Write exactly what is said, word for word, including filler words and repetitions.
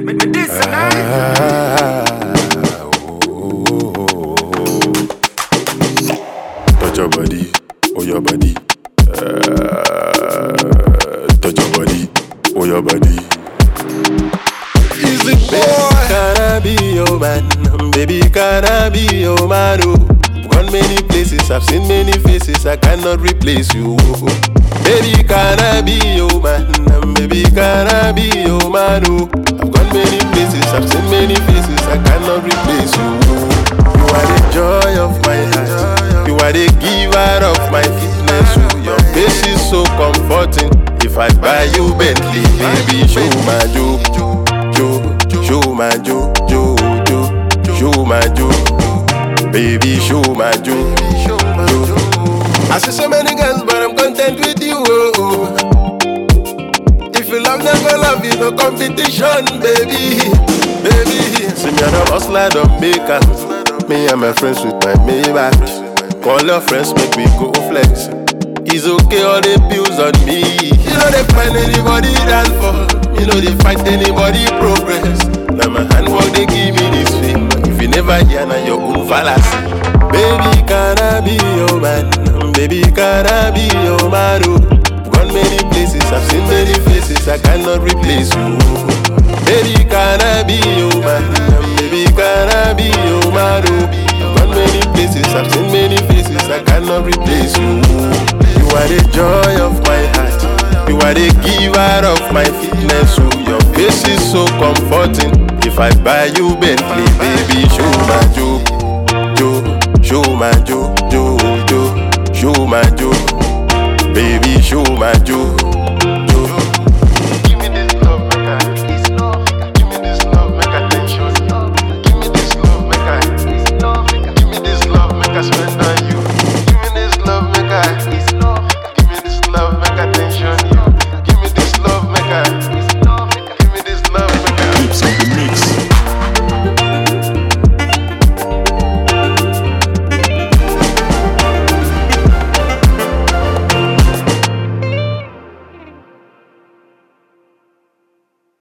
Ah, oh, oh, oh. Touch your body, oh your body. Uh, touch your body, oh your body. Easy boy. Can I be your man? Baby, can I be your man? Oh. Gone many places, I've seen many faces, I cannot replace you. Baby, can I be your man? Baby, can I be your man? Oh. I've gone many places, I've seen many faces, I cannot replace you. You are the joy of my heart, you are the giver of my fitness. Oh. Your face is so comforting. If I buy you Bentley, baby, show my Joe, Joe, show my Joe, Joe, Joe, show my Joe. Baby, show my Joe, Joe. I see so many girls, but I'm content with you. Oh, oh. If you love them, go love you, no competition, baby, baby. See me on a hustler, don't make us. Me and my friends with my Maybach. Call your friends, make me go flex. It's okay, all the bills on me. You know they find anybody dance for. You know they fight anybody progress. Now my handwork, they give me this fame. If you never hear, now your own fallacy. Baby, can I be your man? Baby, can I be your man? Oh. Gone many places, I've seen many faces, I cannot replace you. Baby, can I be your man? Baby, can I be your man? Oh. Gone many places, I've seen many faces, I cannot replace you. You are the joy of my heart, you are the giver of my fitness. Oh. Your face is so comforting. If I buy you Bentley, baby, show my Joe, Joe, show my Joe, Joe, Joe, show my Joe, baby, show my Joe.